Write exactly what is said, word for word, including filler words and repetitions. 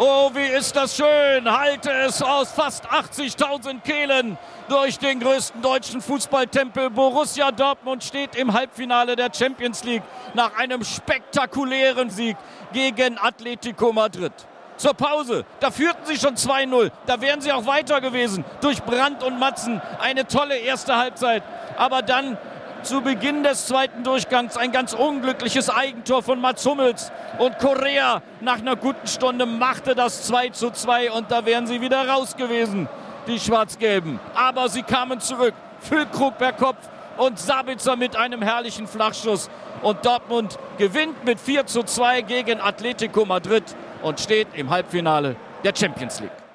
Oh, wie ist das schön. Halte es aus fast achtzigtausend Kehlen durch den größten deutschen Fußballtempel. Borussia Dortmund steht im Halbfinale der Champions League nach einem spektakulären Sieg gegen Atletico Madrid. Zur Pause, da führten sie schon zwei null, da wären sie auch weiter gewesen durch Brandt und Matzen. Eine tolle erste Halbzeit, aber dann zu Beginn des zweiten Durchgangs ein ganz unglückliches Eigentor von Mats Hummels und Correa nach einer guten Stunde machte das zwei zu zwei und da wären sie wieder raus gewesen, die Schwarz-Gelben. Aber sie kamen zurück, Füllkrug per Kopf und Sabitzer mit einem herrlichen Flachschuss und Dortmund gewinnt mit vier zu zwei gegen Atletico Madrid und steht im Halbfinale der Champions League.